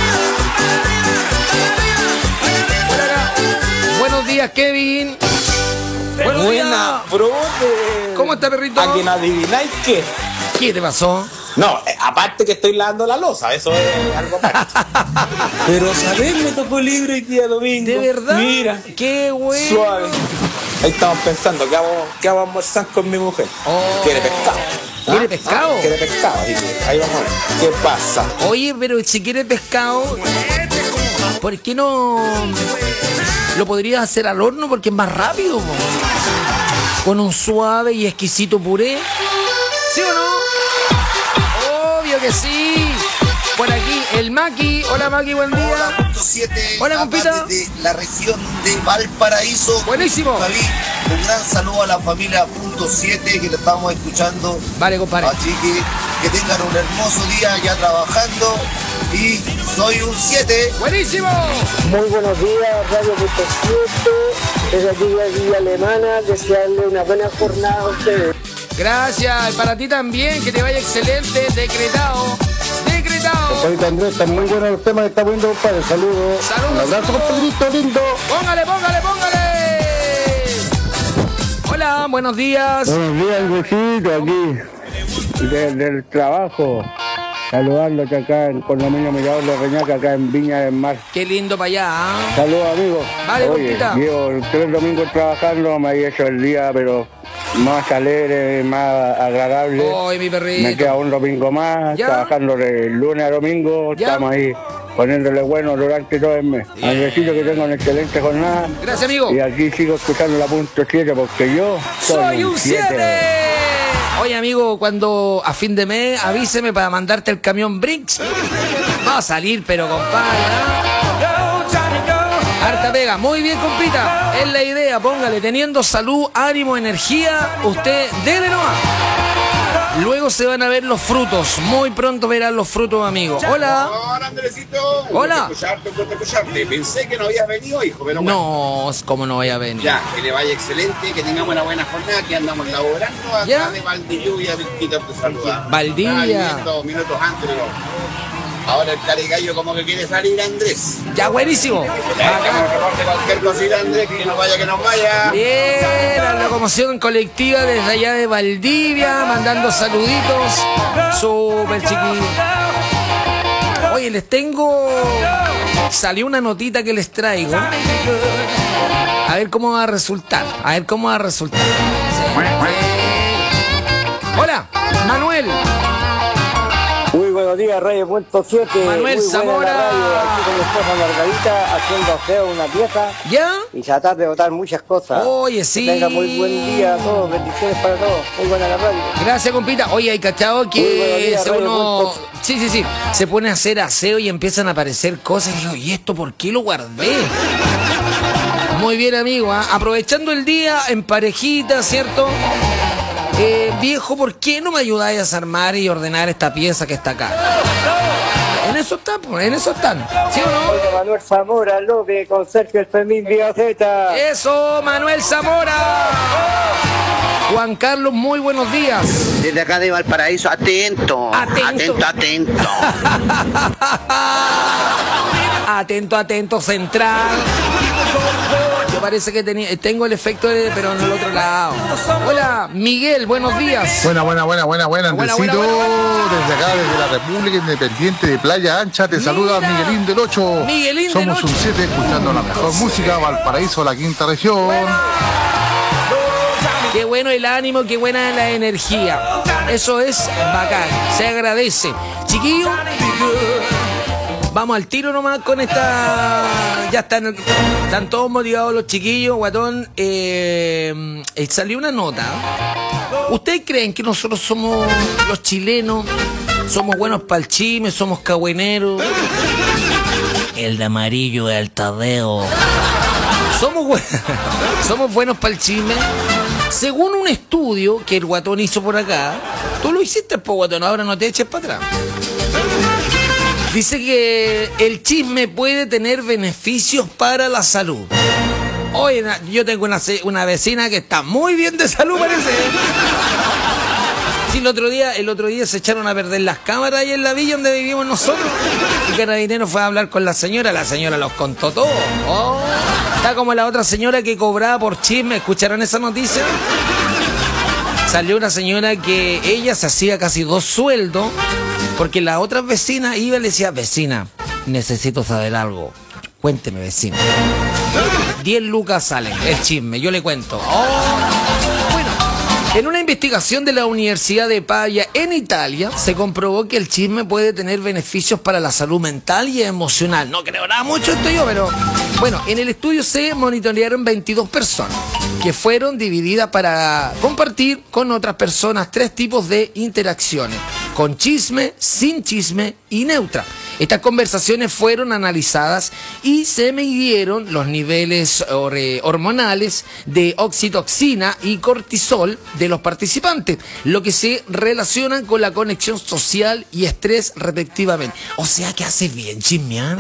Buenos días, Kevin. Buenos Buena, días. brother. ¿Cómo está, perrito? A que no adivináis qué. ¿Qué te pasó? No, eh, aparte que estoy lavando la losa, eso es algo aparte. Pero, ¿sabes? Me tocó libre el día domingo. ¿De verdad? Mira. Qué bueno. Suave. Ahí estamos pensando, ¿qué vamos, qué vamos a almorzar con mi mujer? Oh. Quiere pescado. ¿Quiere ¿Ah? pescado? ¿Ah? Quiere pescado, así que ahí vamos a ver. ¿Qué pasa? Oye, pero si quieres pescado, ¿por qué no lo podrías hacer al horno? Porque es más rápido, po. Con un suave y exquisito puré. ¿Sí o no? Obvio que sí. Por aquí, el Maki. Hola, Maki, buen día. Hola, punto siete. Hola, compita. De la región de Valparaíso. Buenísimo. Javi, un gran saludo a la familia Punto siete que lo estamos escuchando. Vale, compadre. Así que que tengan un hermoso día ya trabajando. Y soy un siete. Buenísimo. Muy buenos días, Radio Punto siete. Desde aquí de Villa Alemana, desearle una buena jornada a ustedes. Gracias, para ti también, que te vaya excelente, decretado, decretado. Compadrito Andrés, están muy buenos los temas que está poniendo, compadre. Saludos. Saludos. Un abrazo, compadrito lindo. Póngale, póngale, póngale. Hola, buenos días. Buenos días, Luisito, aquí, desde el trabajo. Saludándote acá en Condominio Mirador de Reñaca, acá en Viña del Mar. Qué lindo para allá, ¿eh? Saludos, amigos. Vale, Oye, compita. llevo tres domingos trabajando, me ha hecho el día, pero más alegre, más agradable. Ay, mi perrito. Me queda un domingo más, ¿Ya? trabajando de lunes a domingo. ¿Ya? Estamos ahí poniéndole bueno durante todo el mes. Andresito, que tenga una excelente jornada. Gracias, amigo. Y aquí sigo escuchando la punto siete porque yo Soy un siete. Oye, amigo, cuando a fin de mes avíseme para mandarte el camión Brinks. Va a salir, pero compadre, ¿eh? Harta pega. Muy bien, compita. Es la idea, póngale. Teniendo salud, ánimo, energía, usted dele nomás. Luego se van a ver los frutos. Muy pronto verán los frutos, amigos. Hola. Hola, Andresito. Hola. Gusto escucharte, gusto escucharte. Pensé que no habías venido, hijo, pero bueno. No, ¿cómo no voy a venir? Ya, que le vaya excelente, que tengamos una buena jornada, que andamos laborando acá ¿Ya? de Valdivia, Víctor te saluda. Valdivia. Dos minutos antes, pero ahora el carigallo como que quiere salir, Andrés. Ya, buenísimo. Ya, que nos reporte cualquier cosita, Andrés, que nos vaya, que nos vaya. Bien, la locomoción colectiva desde allá de Valdivia, mandando saluditos. Súper chiquillos. Oye, les tengo... Salió una notita que les traigo. A ver cómo va a resultar. A ver cómo va a resultar. Hola, Manuel. Muy buenos días, Radio Punto siete. Manuel Muy Zamora. buena la radio, aquí con mi esposa Margarita, haciendo aseo una pieza. ¿Ya? Y tratar de votar muchas cosas. Oye, sí. Que tenga muy buen día a todos, bendiciones para todos. Muy buena la radio. Gracias, compita. Oye, hay cachado Muy buenos que días, se Radio uno... Punto. Sí, sí, sí. Se pone a hacer aseo y empiezan a aparecer cosas. Y digo, ¿y esto por qué lo guardé? Muy bien, amigo. ¿Ah? Aprovechando el día en parejita, ¿cierto? Eh, viejo, ¿por qué no me ayudáis a desarmar y ordenar esta pieza que está acá? En eso están, pues, en eso están. ¿Sí o no? Hola, Manuel Zamora, López, con Sergio El Fermín Vía Z. ¡Eso, Manuel Zamora! Juan Carlos, muy buenos días. Desde acá de Valparaíso, atento. Atento. Atento, atento. Atento, atento, central. Yo parece que tenía, tengo el efecto de, pero en el otro lado. Hola, Miguel, buenos días. Buena, buena, buena, buena, buena, Buena, Andresito. buena, buena, Desde acá, desde la República Independiente de Playa Ancha, te saluda Miguelín del ocho. Miguelín del Somos ocho. un siete escuchando la mejor música, Valparaíso, la quinta región. Qué bueno el ánimo, qué buena la energía. Eso es bacán, se agradece. Chiquillo, vamos al tiro nomás con esta... Ya están, están todos motivados los chiquillos, guatón. Eh, eh, salió una nota. ¿Ustedes creen que nosotros somos los chilenos? Somos buenos para el chisme, somos cagüeneros. El de amarillo es el Tadeo. Somos, bu- somos buenos para el chisme. Según un estudio que el guatón hizo por acá, tú lo hiciste, po guatón, ahora no te eches para atrás. Dice que el chisme puede tener beneficios para la salud. Oye, na- yo tengo una, ce- una vecina que está muy bien de salud, parece. Sí, el otro día, el otro día se echaron a perder las cámaras ahí en la villa donde vivimos nosotros. Y Carabineros fue a hablar con la señora, la señora los contó todo. Oh, está como la otra señora que cobraba por chisme. ¿Escucharon esa noticia? Salió una señora que ella se hacía casi dos sueldos porque la otra vecina iba y le decía, vecina, necesito saber algo. Cuénteme, vecina. Diez lucas salen, el chisme, yo le cuento. Oh. Bueno, en una investigación de la Universidad de Pavia en Italia, se comprobó que el chisme puede tener beneficios para la salud mental y emocional. No creo nada mucho esto yo, pero... Bueno, en el estudio se monitorearon veintidós personas que fueron divididas para compartir con otras personas tres tipos de interacciones, con chisme, sin chisme y neutra. Estas conversaciones fueron analizadas y se midieron los niveles or- hormonales de oxitocina y cortisol de los participantes, lo que se relacionan con la conexión social y estrés respectivamente. O sea que hace bien chismear.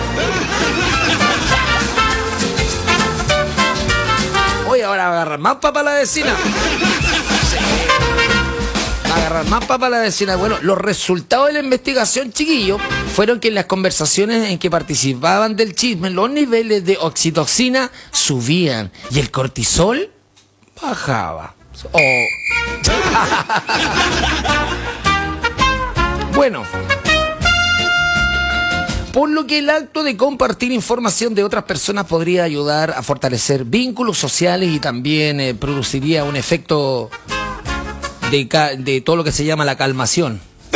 Oye, ahora va a agarrar más papa la vecina. Sí. Va a agarrar más papa la vecina. Bueno, los resultados de la investigación, chiquillos, fueron que en las conversaciones en que participaban del chisme, los niveles de oxitocina subían y el cortisol bajaba. Oh. Bueno. Por lo que el acto de compartir información de otras personas podría ayudar a fortalecer vínculos sociales y también eh, produciría un efecto de, ca- de todo lo que se llama la calmación.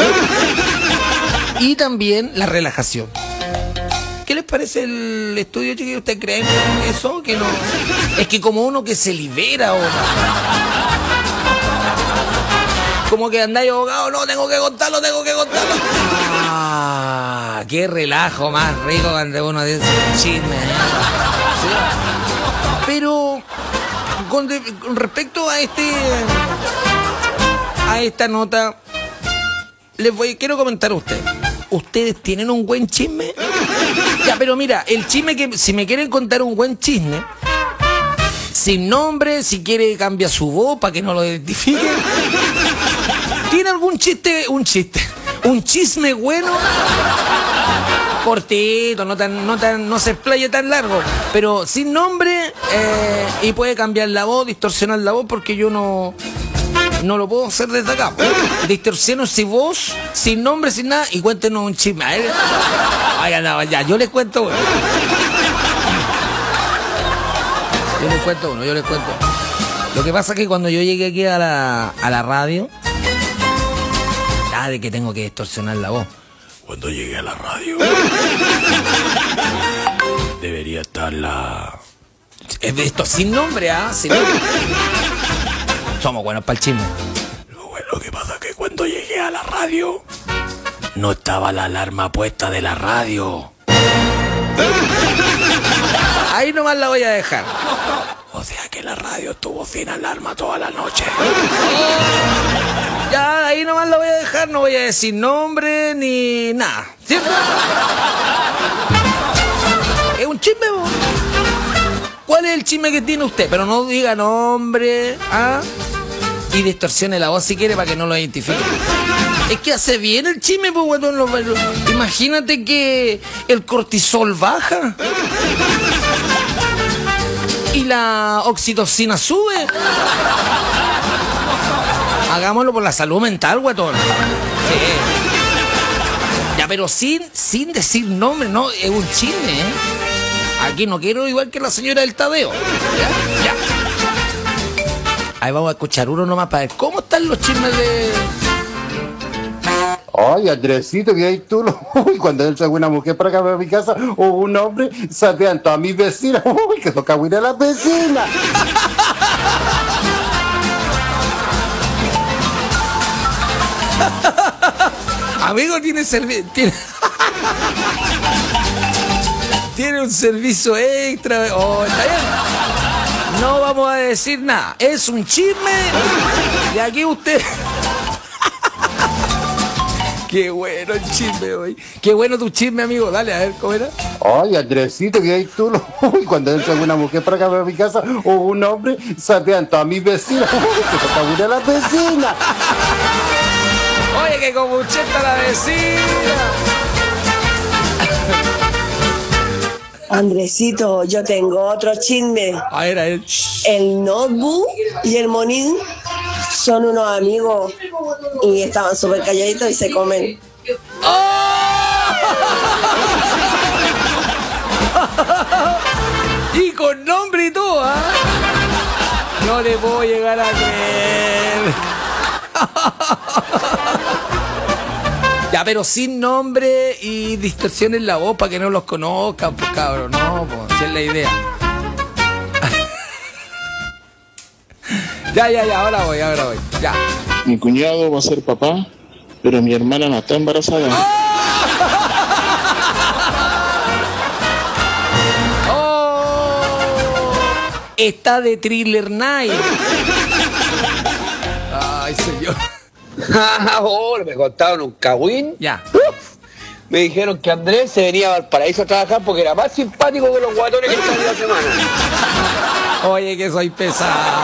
Y también la relajación. ¿Qué les parece el estudio, chiquillos? ¿Ustedes creen eso? Que no. Es que como uno que se libera ahora. Como que andáis abogado, no, tengo que contarlo, tengo que contarlo. Ah, qué relajo más rico cuando uno dice chisme. ¿eh? ¿Sí? Pero con, de- con respecto a este a esta nota, les voy, quiero comentar a ustedes. ¿Ustedes tienen un buen chisme? Ya, pero mira, el chisme que, si me quieren contar un buen chisme, sin nombre, si quiere cambia su voz para que no lo identifiquen. ¿Tiene algún chiste, un chiste, un chisme bueno? Cortito, no tan, no tan, no se explaye tan largo, pero sin nombre, eh, y puede cambiar la voz, distorsionar la voz, porque yo no, no lo puedo hacer desde acá. Distorsiono sin voz, sin nombre, sin nada, y cuéntenos un chisme. A ver, oigan, no, ya, yo les cuento uno. Yo les cuento uno, yo les cuento. Lo que pasa es que cuando yo llegué aquí a la, a la radio, ah, de que tengo que distorsionar la voz. Cuando llegué a la radio, debería estar la... Esto sin nombre, ¿ah? ¿eh? Sin nombre. Somos buenos para el chisme. Lo bueno que pasa es que cuando llegué a la radio, no estaba la alarma puesta de la radio. Ahí nomás la voy a dejar. O sea que la radio estuvo sin alarma toda la noche. Ya, ahí nomás la voy a dejar, no voy a decir nombre ni nada. ¿Cierto? Es un chisme, ¿no? ¿Cuál es el chisme que tiene usted? Pero no diga nombre, ¿ah? Y distorsione la voz si quiere para que no lo identifique. Es que hace bien el chisme, pues, bueno, lo, lo, imagínate que el cortisol baja y la oxitocina sube. Hagámoslo por la salud mental, guatón. Sí. Ya, pero sin, sin decir nombre, no, es un chisme, ¿eh? Aquí no quiero igual que la señora del Tadeo. Ya, ya. Ahí vamos a escuchar uno nomás para ver cómo están los chismes de... Ay, Andresito, que ahí tú lo... Uy, cuando entra una mujer para acá para mi casa o un hombre, satean todas mis vecinas. Uy, que toca huir a las vecinas. Amigo, tiene servicio. Tiene... tiene un servicio extra. Oh, está bien. No vamos a decir nada. Es un chisme. De aquí usted. Qué bueno el chisme hoy. Qué bueno tu chisme, amigo. Dale, a ver, ¿cómo era? Ay, Andresito, que ahí tú lo... Uy, cuando entra una mujer para acá para mi casa o un hombre, satean todas mis vecinas. Uy, que toca huir a las vecinas. Oye, que como ucheta la vecina. Andresito, yo tengo otro chisme. A ver, a ver. El Notebook y el Monín son unos amigos y estaban súper calladitos y se comen. Y con nombre y todo, ¿ah? ¿eh? No le puedo llegar a creer. Ya, pero sin nombre y distorsión en la voz para que no los conozcan, pues cabrón, no, pues, esa es la idea. Ya, ya, ya, ahora voy, ahora voy, ya. Mi cuñado va a ser papá, pero mi hermana no está embarazada. ¡Oh! Está de Thriller Night. Ay, señor. Ahora me contaron un cagüín. Ya. Uf, me dijeron que Andrés se venía a Valparaíso a trabajar porque era más simpático que los guatones que están en la semana. Oye, que soy pesado.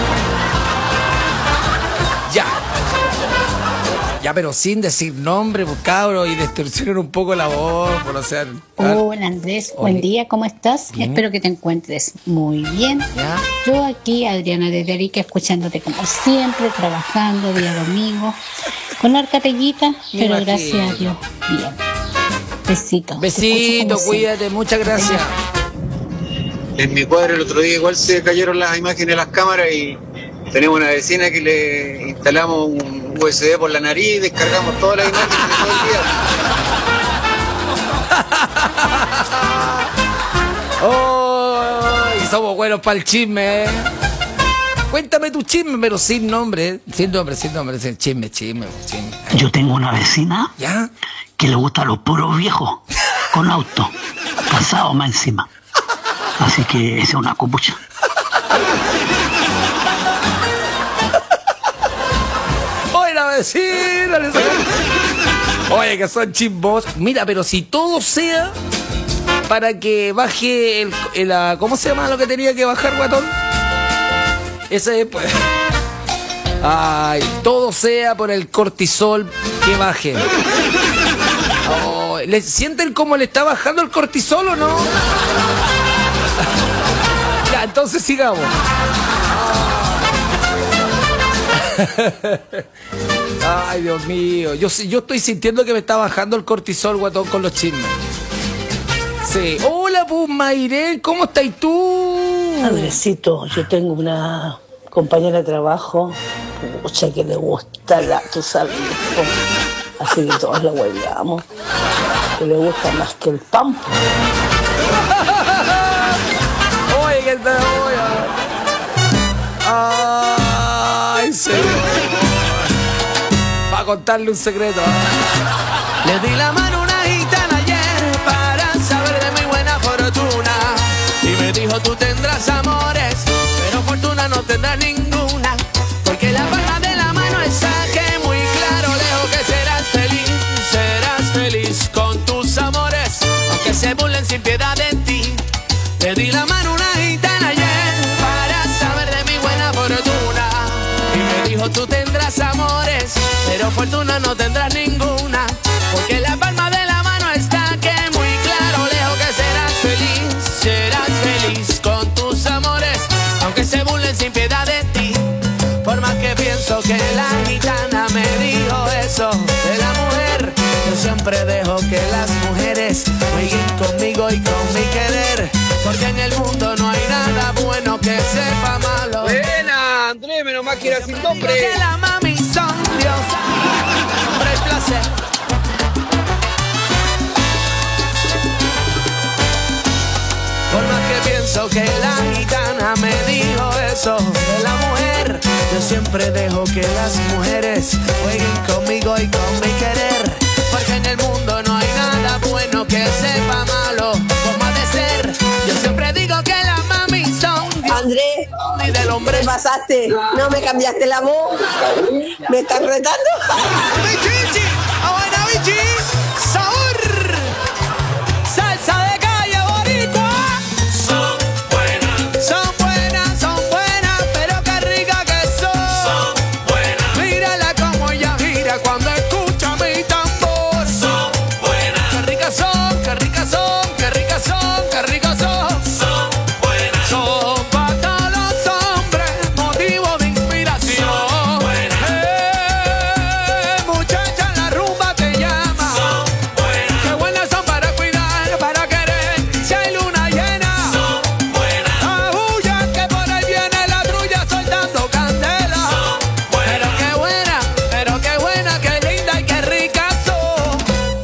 Ya. Ya, pero sin decir nombre, pues cabro, y distorsionar un poco la voz, por o sea. Hola Andrés, buen día, ¿cómo estás? Bien. Espero que te encuentres muy bien. ¿Ya? Yo aquí, Adriana desde Arica, escuchándote como siempre, trabajando día domingo, con arcateguita, pero gracias a Dios, bien. Besito. Besito, cuídate, muchas gracias. En mi cuadro el otro día igual se cayeron las imágenes de las cámaras y tenemos una vecina que le instalamos un U S B por la nariz y descargamos todas las imágenes de todo el día. Oh, y somos buenos para el chisme, ¿eh? Cuéntame tu chisme, pero sin nombre, ¿eh? Sin nombre, sin nombre, sin chisme, chisme, chisme. Yo tengo una vecina ¿Ya? que le gustan los puros viejos, con auto, casado más encima. Así que esa es una copucha. decir, dale esa cara. Oye, que son chismos. Mira, pero si todo sea para que baje el, el, el- ¿cómo se llama lo que tenía que bajar, guatón? Ese es, pues. Ay, todo sea por el cortisol que baje. Oh, ¿le sienten cómo le está bajando el cortisol o no? Ya, entonces sigamos. Ay, Dios mío. Yo, yo estoy sintiendo que me está bajando el cortisol, guatón, con los chismes. Sí. Hola, pues, Mayren, ¿cómo estás tú? Andresito, yo tengo una compañera de trabajo, pucha, que le gusta la, tú sabes, ¿no? Así que todos la hueleamos, que le gusta más que el pampo. Oye, que está Ay, señor. Va a contarle un secreto. ¿eh? Le di la mano a una gitana ayer para saber de mi buena fortuna. Y me dijo, tú tendrás amores, pero fortuna no tendrás ninguna. Porque la palma de la mano está que muy claro leo que serás feliz. Serás feliz con tus amores, aunque se burlen sin piedad de ti. Le di la mano a una gitana ayer para saber de mi buena fortuna. Y me dijo, tú tendrás amores, pero fortuna no tendrás ninguna. Porque la palma de la mano está que muy claro leo que serás feliz. Serás feliz con tus amores, aunque se burlen sin piedad de ti. Por más que pienso que la gitana me dijo eso de la mujer, yo siempre dejo que las mujeres jueguen conmigo y con mi querer. Porque en el mundo no hay nada bueno que sepa malo. Buena, Andrés, menos mal que era sin nombre. Que la mami son diosas, hombre, el placer. Por más que pienso que la gitana me dijo eso de la mujer, yo siempre dejo que las mujeres jueguen conmigo y con mi querer. Porque en el mundo no hay nada bueno que sepa malo, como ha de ser. Yo siempre digo que las mami son Dios. Andrés, y del hombre. ¿qué pasaste? ¿No me cambiaste la voz? ¿Me estás retando? ¡Bichichi! ¡A buena bichi! ¡Sabor! ¡Salsa de calle boricua! Son buenas. Son buenas, son buenas, pero qué rica que son. Son buenas. Mírala como ella gira cuando escucha mi tambor. Son buenas. Qué ricas son, qué ricas son, qué ricas son, qué ricas son. Son buenas. Son para todos los hombres, motivo de inspiración. Son buenas. Eh, muchacha, la rumba te llama. Son buenas. Qué buenas son para cuidar, para querer. Si hay luna llena. Son buenas. Aúlla que por ahí viene la trulla soltando candela. Son buenas. Pero qué buena, pero qué buena, qué linda y qué rica son.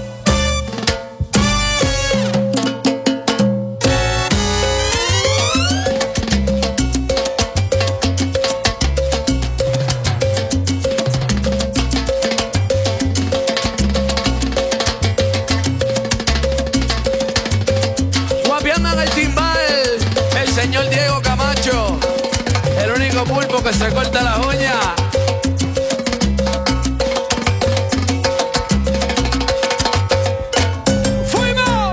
Guapiando en el timbal, el señor Diego Camacho, el único pulpo que se corta las uñas. ¡Fuimos!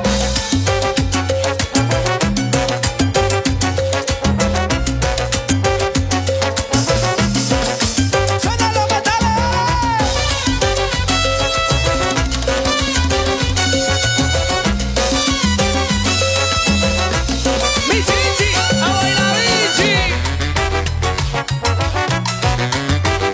¡Suena los metales! ¡Bichichi! ¡A bailar bichi!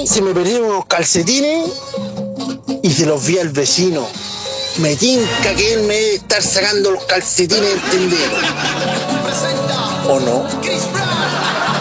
se me perdieron unos calcetines y se los vi al vecino. Me tinca que él me debe estar sacando los calcetines del tendero. ¿O no?